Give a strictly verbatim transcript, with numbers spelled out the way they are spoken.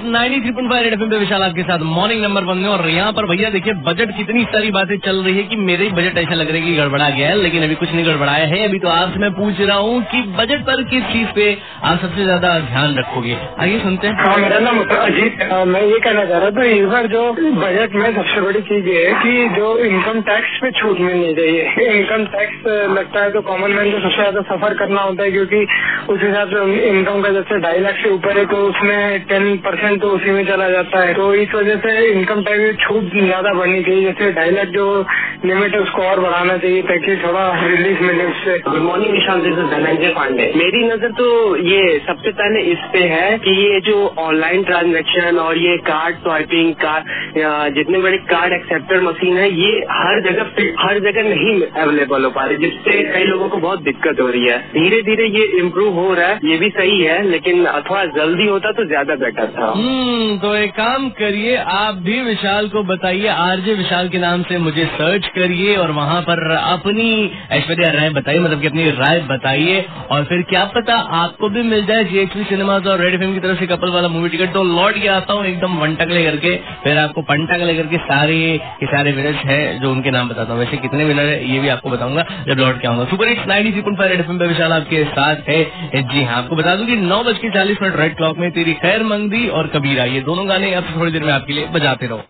Ninety three point five Red FM पे विशाल आपके साथ मॉर्निंग नंबर वन में। और यहाँ पर भैया देखिए बजट कितनी सारी बातें चल रही है कि मेरे ही बजट ऐसा लग रहा है कि गड़बड़ा गया है, लेकिन अभी कुछ नहीं गड़बड़ाया है। अभी तो आपसे मैं पूछ रहा हूँ कि बजट पर किस चीज पे आप सबसे ज्यादा ध्यान रखोगे। आइए सुनते हैं। हाँ, मेरा नाम अजीत। मैं ये कहना चाह रहा था इस बार जो बजट में सबसे बड़ी चीज ये है कि जो इनकम टैक्स पे छूट मिलनी चाहिए। इनकम टैक्स लगता है तो कॉमन मैन को सबसे ज्यादा सफर करना होता है, क्योंकि उस हिसाब से इनकम का जैसे ढाई लाख से ऊपर है तो उसमें टेन परसेंट तो उसी में चला जाता है। तो इस वजह से इनकम टैक्स में छूट ज्यादा बढ़नी चाहिए। जैसे ढाई लाख जो लिमिट है उसको और बढ़ाना चाहिए ताकि थोड़ा रिलीफ मिले उससे। Good morning Vishal, this is Dhananjay Pandey. मेरी नजर तो ये सबसे पहले इस पे है कि ये जो ऑनलाइन ट्रांजैक्शन और ये कार्ड स्वाइपिंग कार्ड जितने बड़े कार्ड एक्सेप्टर मशीन है ये हर जगह हर जगह नहीं अवेलेबल हो पा रही, जिससे कई लोगों को बहुत दिक्कत हो रही है। धीरे धीरे ये इम्प्रूव हो रहा है, ये भी सही है, लेकिन थोड़ा जल्दी होता तो ज्यादा बेटर था। हम्म तो एक काम करिए, आप भी विशाल को बताइए, आरजे विशाल के नाम से मुझे सर्च करिए और वहाँ पर अपनी ऐश्वर्या राय बताइए, मतलब कि अपनी राय बताइए। और फिर क्या पता आपको भी मिल जाए जीएक्सवी सिनेमाज और रेड एफएम की तरफ से कपल वाला मूवी टिकट। तो लौट के आता हूँ एकदम वन टक लेकर के, फिर आपको पंटक लेकर के सारे के सारे विनर्स हैं जो उनके नाम बताता हूँ। वैसे कितने विनर है ये भी आपको बताऊंगा जब लौट के आऊंगा। Super hits ninety three point five Red FM पे विशाल आपके साथ है। जी हाँ, आपको बता दूं कि नौ बज के चालीस मिनट रेड क्लॉक में तेरी खैर मंगदी और कबीरा, ये दोनों गाने अब थोड़ी देर में आपके लिए बजाते रहो।